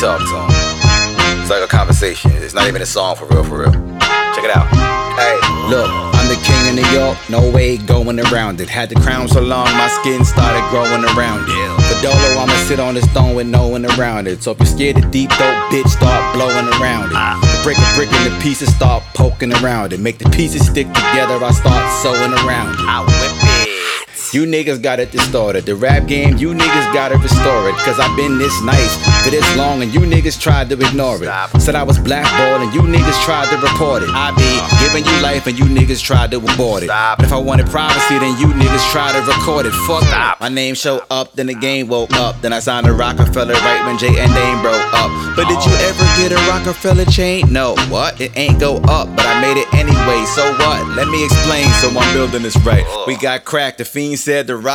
talk to him. It's like a conversation. It's not even a song for real, for real. Check it out. Hey, look, I'm the king of New York, no way going around it. Had the crown so long, my skin started growing around it. For Dolo, I'ma sit on this throne with no one around it. So if you're scared of deep throat, bitch, start blowing around it. Break a brick into pieces, start poking around it. Make the pieces stick together, I start sewing around it. I whip it. You niggas got it distorted. The rap game, you niggas gotta restore it. Cause I've been this nice for this long and you niggas tried to ignore it. Said I was blackballed and you niggas tried to report it. I be giving you life and you niggas tried to abort it. But if I wanted privacy, then you niggas tried to record it. Fuck it. My name showed up, then the game woke up. Then I signed a Rockefeller right when Jay and Dame broke up. But did you ever get a Rockefeller chain? No, what? It ain't go up, but I made it anyway. So what? Let me explain so I'm building this right. We got cracked, the fiend said the rock